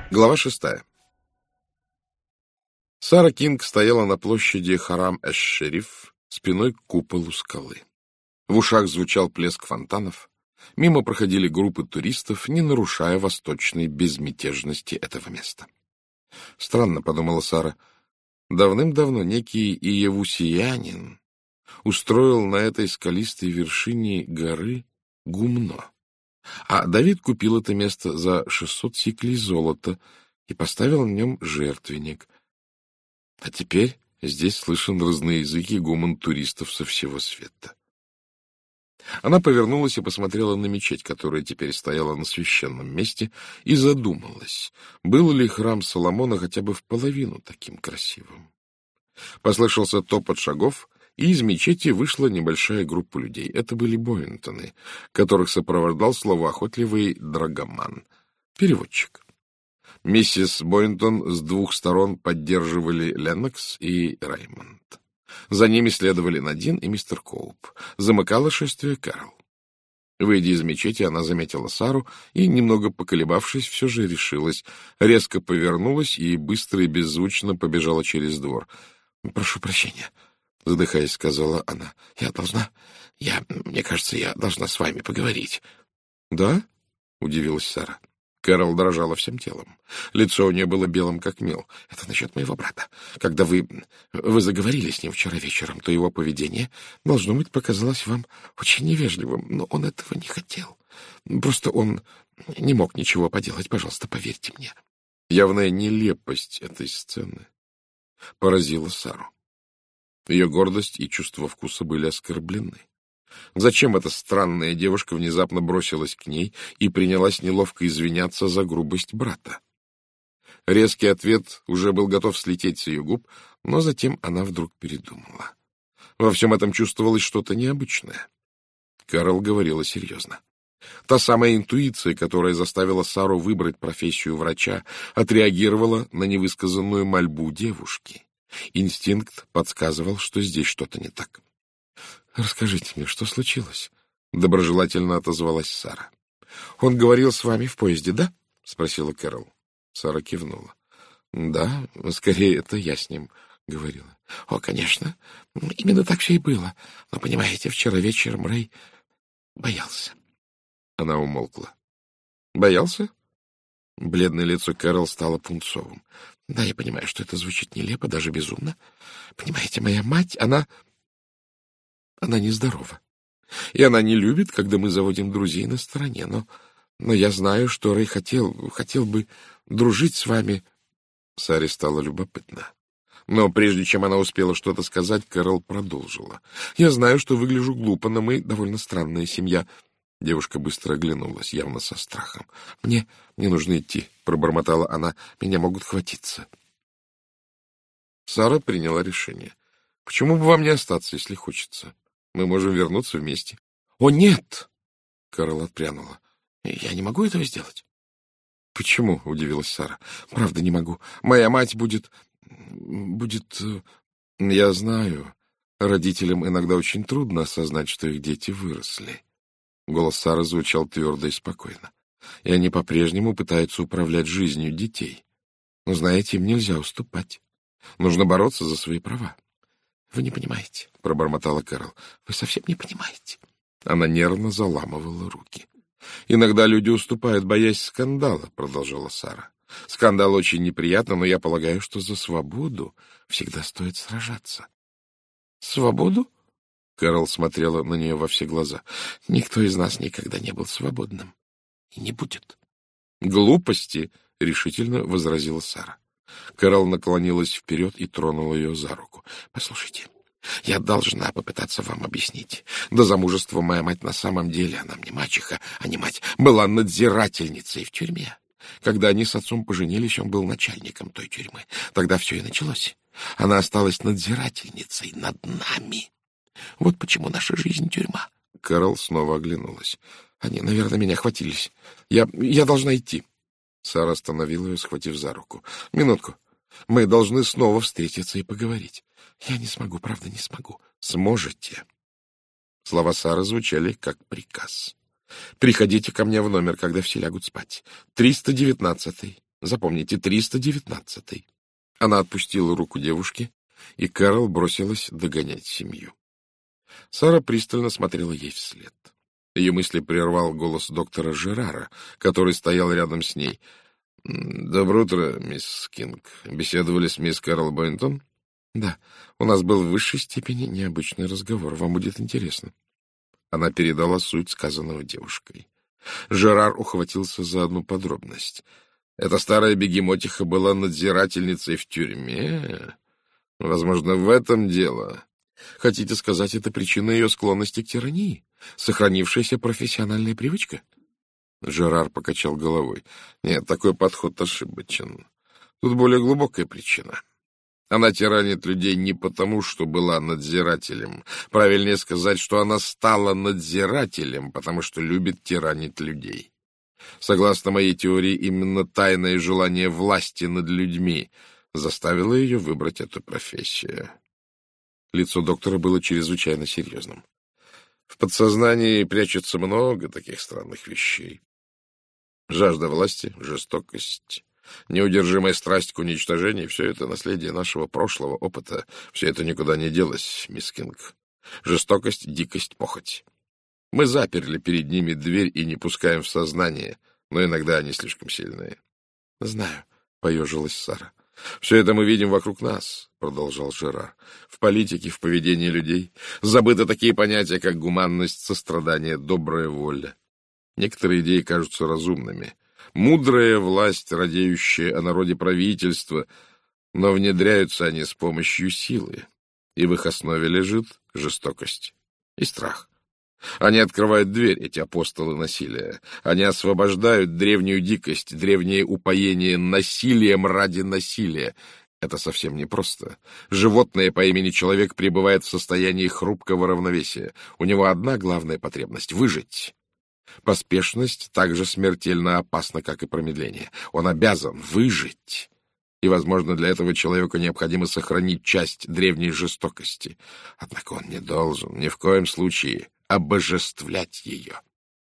Глава 6. Сара Кинг стояла на площади Харам-эш-Шериф, спиной к куполу скалы. В ушах звучал плеск фонтанов. Мимо проходили группы туристов, не нарушая восточной безмятежности этого места. Странно, — подумала Сара, — давным-давно некий иевусиянин устроил на этой скалистой вершине горы гумно. А Давид купил это место за 600 сиклей золота и поставил на нем жертвенник. А теперь здесь слышен разноязыкий гомон туристов со всего света. Она повернулась и посмотрела на мечеть, которая теперь стояла на священном месте, и задумалась, был ли храм Соломона хотя бы в половину таким красивым. Послышался топот шагов, и из мечети вышла небольшая группа людей. Это были Бойнтоны, которых сопровождал словоохотливый драгоман, переводчик. Миссис Бойнтон с двух сторон поддерживали Леннокс и Раймонд. За ними следовали Надин и мистер Коуп. Замыкало шествие Кэрол. Выйдя из мечети, она заметила Сару и, немного поколебавшись, все же решилась. Резко повернулась и быстро и беззвучно побежала через двор. — Прошу прощения, — задыхаясь, сказала она. — Мне кажется, я должна с вами поговорить. — Да? — удивилась Сара. Кэрол дрожала всем телом. Лицо у нее было белым, как мел. — Это насчет моего брата. Когда вы заговорили с ним вчера вечером, то его поведение, должно быть, показалось вам очень невежливым, но он этого не хотел. Просто он не мог ничего поделать. Пожалуйста, поверьте мне. Явная нелепость этой сцены поразила Сару. Ее гордость и чувство вкуса были оскорблены. Зачем эта странная девушка внезапно бросилась к ней и принялась неловко извиняться за грубость брата? Резкий ответ уже был готов слететь с ее губ, но затем она вдруг передумала. Во всем этом чувствовалось что-то необычное. Кэрол говорила серьезно. Та самая интуиция, которая заставила Сару выбрать профессию врача, отреагировала на невысказанную мольбу девушки. Инстинкт подсказывал, что здесь что-то не так. — Расскажите мне, что случилось? — доброжелательно отозвалась Сара. — Он говорил с вами в поезде, да? — спросила Кэрол. Сара кивнула. — Да, скорее, это я с ним говорила. — О, конечно, именно так все и было. Но, понимаете, вчера вечером Рэй боялся. Она умолкла. — Боялся? Бледное лицо Кэрол стало пунцовым. — Да, я понимаю, что это звучит нелепо, даже безумно. Понимаете, моя мать, она нездорова. И она не любит, когда мы заводим друзей на стороне. Но я знаю, что Рэй хотел бы дружить с вами. Саре стало любопытно. Но прежде чем она успела что-то сказать, Кэрол продолжила. Я знаю, что выгляжу глупо, но мы довольно странная семья. Девушка быстро оглянулась, явно со страхом. Мне нужно идти, пробормотала она. Меня могут хватиться. Сара приняла решение. Почему бы вам не остаться, если хочется? Мы можем вернуться вместе. — О, нет! — Кэрол отпрянула. — Я не могу этого сделать. — Почему? — удивилась Сара. — Правда, не могу. Моя мать будет... Я знаю. Родителям иногда очень трудно осознать, что их дети выросли. Голос Сары звучал твердо и спокойно. И они по-прежнему пытаются управлять жизнью детей. Но, знаете, им нельзя уступать. Нужно бороться за свои права. — Вы не понимаете, — пробормотала Кэрол. — Вы совсем не понимаете. Она нервно заламывала руки. — Иногда люди уступают, боясь скандала, — продолжала Сара. — Скандал очень неприятно, но я полагаю, что за свободу всегда стоит сражаться. — Свободу? Кэрол смотрела на нее во все глаза. — Никто из нас никогда не был свободным. И не будет. — Глупости, — решительно возразила Сара. Кэрол наклонилась вперед и тронула ее за руку. — Послушайте, я должна попытаться вам объяснить. До замужества моя мать на самом деле, она мне мачеха, а не мать, была надзирательницей в тюрьме. Когда они с отцом поженились, он был начальником той тюрьмы. Тогда все и началось. Она осталась надзирательницей над нами. Вот почему наша жизнь — тюрьма. Кэрол снова оглянулась. Они, наверное, меня хватились. Я должна идти. Сара остановила ее, схватив за руку. — Минутку. Мы должны снова встретиться и поговорить. — Я не смогу, правда, не смогу. — Сможете. Слова Сары звучали как приказ. — Приходите ко мне в номер, когда все лягут спать. 319-й. Запомните, 319-й. Она отпустила руку девушки, и Кэрол бросилась догонять семью. Сара пристально смотрела ей вслед. Ее мысли прервал голос доктора Жерара, который стоял рядом с ней. — Доброе утро, мисс Кинг. Беседовали с мисс Кэрол Бойнтон? — Да, у нас был в высшей степени необычный разговор. Вам будет интересно. Она передала суть сказанного девушкой. Жерар ухватился за одну подробность. Эта старая бегемотиха была надзирательницей в тюрьме. Возможно, в этом дело. Хотите сказать, это причина ее склонности к тирании? Сохранившаяся профессиональная привычка? Жерар покачал головой. Нет, такой подход ошибочен. Тут более глубокая причина. Она тиранит людей не потому, что была надзирателем. Правильнее сказать, что она стала надзирателем, потому что любит тиранить людей. Согласно моей теории, именно тайное желание власти над людьми заставило ее выбрать эту профессию. Лицо доктора было чрезвычайно серьезным. В подсознании прячется много таких странных вещей. Жажда власти, жестокость, неудержимая страсть к уничтожению — все это наследие нашего прошлого опыта. Все это никуда не делось, мисс Кинг. Жестокость, дикость, похоть. Мы заперли перед ними дверь и не пускаем в сознание, но иногда они слишком сильные. — Знаю, — поежилась Сара. — Все это мы видим вокруг нас, — продолжал Жерар. В политике, в поведении людей забыты такие понятия, как гуманность, сострадание, добрая воля. Некоторые идеи кажутся разумными. Мудрая власть, радеющая о народе правительства, но внедряются они с помощью силы, и в их основе лежит жестокость и страх. Они открывают дверь, эти апостолы насилия. Они освобождают древнюю дикость, древнее упоение насилием ради насилия. Это совсем непросто. Животное по имени человек пребывает в состоянии хрупкого равновесия. У него одна главная потребность — выжить. Поспешность так же смертельно опасна, как и промедление. Он обязан выжить. И, возможно, для этого человеку необходимо сохранить часть древней жестокости. Однако он не должен ни в коем случае обожествлять ее.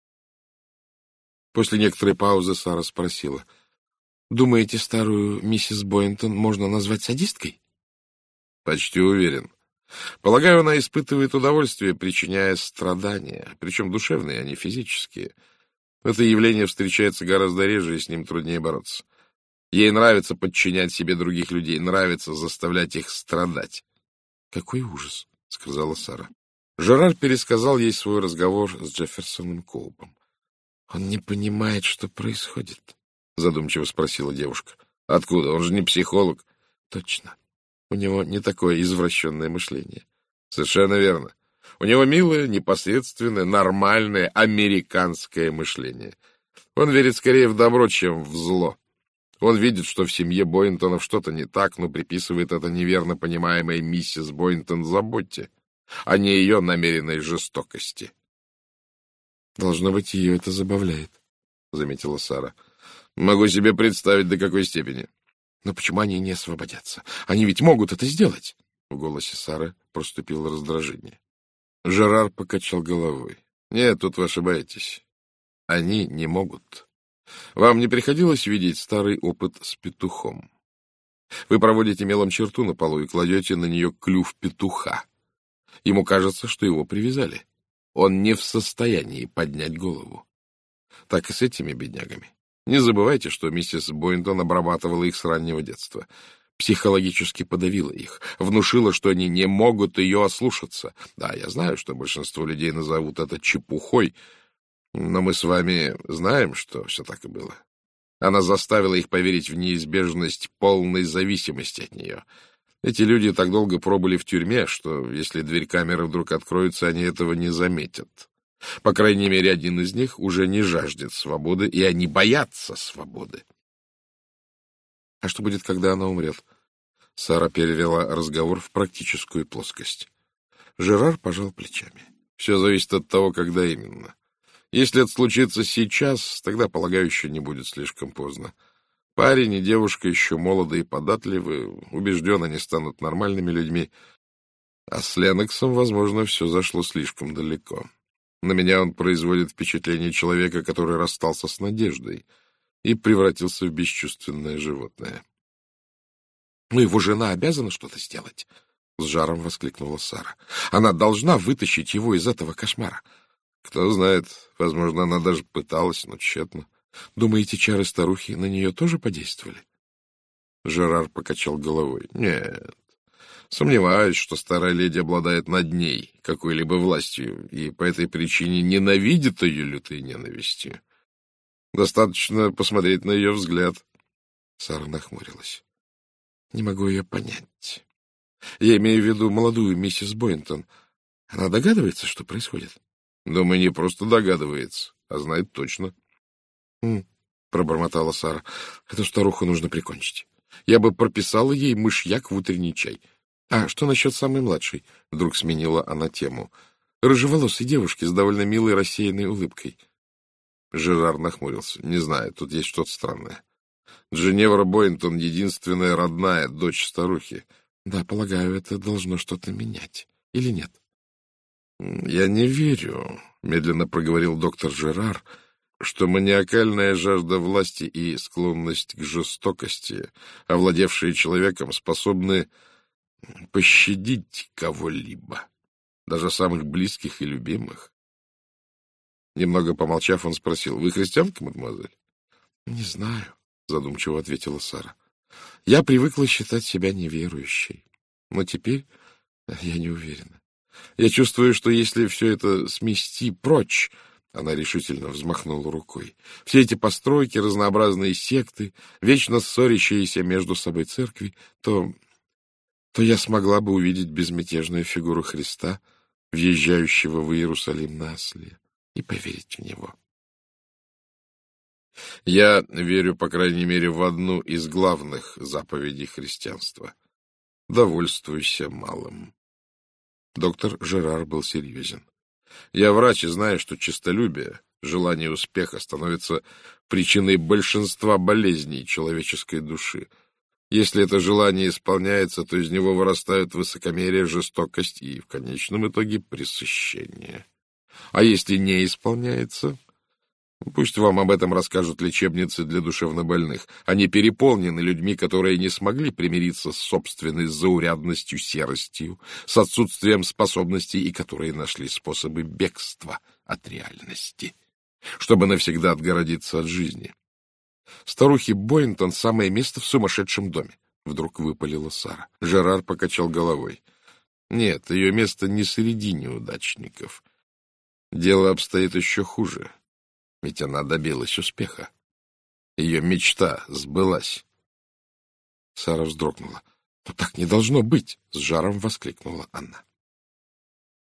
После некоторой паузы Сара спросила: «Думаете, старую миссис Бойнтон можно назвать садисткой?» «Почти уверен. Полагаю, она испытывает удовольствие, причиняя страдания, причем душевные, а не физические. Это явление встречается гораздо реже, и с ним труднее бороться. Ей нравится подчинять себе других людей, нравится заставлять их страдать». «Какой ужас», — сказала Сара. Жерар пересказал ей свой разговор с Джефферсоном Коупом. «Он не понимает, что происходит», — задумчиво спросила девушка. «Откуда? Он же не психолог». «Точно. У него не такое извращенное мышление». «Совершенно верно. У него милое, непосредственное, нормальное, американское мышление. Он верит скорее в добро, чем в зло. Он видит, что в семье Бойнтонов что-то не так, но приписывает это неверно понимаемой миссис Бойнтон заботе, а не ее намеренной жестокости». «Должно быть, ее это забавляет», — заметила Сара. «Могу себе представить, до какой степени». «Но почему они не освободятся? Они ведь могут это сделать!» В голосе Сары проступило раздражение. Жерар покачал головой. «Нет, тут вы ошибаетесь. Они не могут. Вам не приходилось видеть старый опыт с петухом? Вы проводите мелом черту на полу и кладете на нее клюв петуха. Ему кажется, что его привязали. Он не в состоянии поднять голову. Так и с этими беднягами. Не забывайте, что миссис Бойнтон обрабатывала их с раннего детства. Психологически подавила их, внушила, что они не могут ее ослушаться. Да, я знаю, что большинство людей назовут это чепухой, но мы с вами знаем, что все так и было. Она заставила их поверить в неизбежность полной зависимости от нее. Эти люди так долго пробыли в тюрьме, что если дверь камеры вдруг откроется, они этого не заметят. По крайней мере, один из них уже не жаждет свободы, и они боятся свободы. А что будет, когда она умрет? Сара перевела разговор в практическую плоскость. Жерар пожал плечами. Все зависит от того, когда именно. Если это случится сейчас, тогда, полагаю, еще не будет слишком поздно. Парень и девушка еще молоды и податливы, убежден, они станут нормальными людьми. А с Леноксом, возможно, все зашло слишком далеко. На меня он производит впечатление человека, который расстался с надеждой. и превратился в бесчувственное животное. — Но его жена обязана что-то сделать, — с жаром воскликнула Сара. — Она должна вытащить его из этого кошмара. Кто знает, возможно, она даже пыталась, но тщетно. Думаете, чары старухи на нее тоже подействовали? Жерар покачал головой. — Нет. Сомневаюсь, что старая леди обладает над ней какой-либо властью, и по этой причине ненавидит ее лютой ненавистью. Достаточно посмотреть на ее взгляд. Сара нахмурилась. — Не могу ее понять. Я имею в виду молодую миссис Бойнтон. Она догадывается, что происходит? — Думаю, не просто догадывается, а знает точно. — пробормотала Сара. — Эту старуху нужно прикончить. Я бы прописала ей мышьяк в утренний чай. А что насчет самой младшей? Вдруг сменила она тему. Рыжеволосой девушки с довольно милой рассеянной улыбкой. Жерар нахмурился. Не знаю, тут есть что-то странное. Дженевра Бойнтон — единственная родная дочь старухи. Да, полагаю, это должно что-то менять. Или нет? Я не верю, медленно проговорил доктор Жерар, что маниакальная жажда власти и склонность к жестокости, овладевшие человеком, способны пощадить кого-либо, даже самых близких и любимых. Немного помолчав, он спросил: — Вы христианка, мадемуазель? — Не знаю, — задумчиво ответила Сара. — Я привыкла считать себя неверующей, но теперь я не уверена. Я чувствую, что если все это смести прочь, — она решительно взмахнула рукой, — все эти постройки, разнообразные секты, вечно ссорящиеся между собой церкви, то я смогла бы увидеть безмятежную фигуру Христа, въезжающего в Иерусалим на осле, и поверить в него. Я верю, по крайней мере, в одну из главных заповедей христианства. Довольствуйся малым. Доктор Жерар был серьезен. Я врач и знаю, что честолюбие, желание успеха становится причиной большинства болезней человеческой души. Если это желание исполняется, то из него вырастают высокомерие, жестокость и, в конечном итоге, пресыщение. А если не исполняется, пусть вам об этом расскажут лечебницы для душевнобольных. Они переполнены людьми, которые не смогли примириться с собственной заурядностью, серостью, с отсутствием способностей и которые нашли способы бегства от реальности, чтобы навсегда отгородиться от жизни. Старухе Бойнтон самое место в сумасшедшем доме, — вдруг выпалила Сара. Жерар покачал головой. Нет, ее место не среди неудачников. Дело обстоит еще хуже, ведь она добилась успеха. Ее мечта сбылась. Сара вздрогнула. — Но так не должно быть! — с жаром воскликнула она.